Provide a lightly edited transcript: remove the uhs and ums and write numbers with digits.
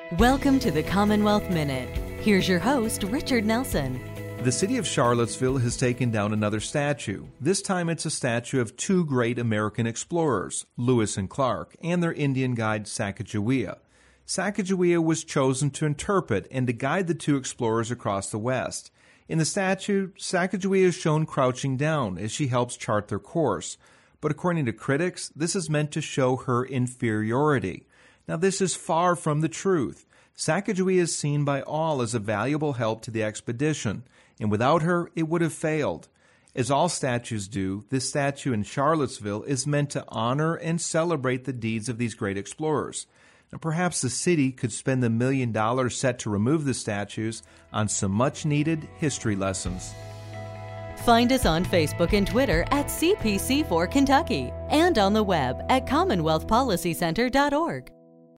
Welcome to the Commonwealth Minute. Here's your host, Richard Nelson. The city of Charlottesville has taken down another statue. This time it's a statue of two great American explorers, Lewis and Clark, and their Indian guide Sacagawea. Sacagawea was chosen to interpret and to guide the two explorers across the West. In the statue, Sacagawea is shown crouching down as she helps chart their course. But according to critics, this is meant to show her inferiority. Now, this is far from the truth. Sacagawea is seen by all as a valuable help to the expedition, and without her, it would have failed. As all statues do, this statue in Charlottesville is meant to honor and celebrate the deeds of these great explorers. Now, perhaps the city could spend the $1 million set to remove the statues on some much-needed history lessons. Find us on Facebook and Twitter at CPC4 Kentucky and on the web at CommonwealthPolicyCenter.org.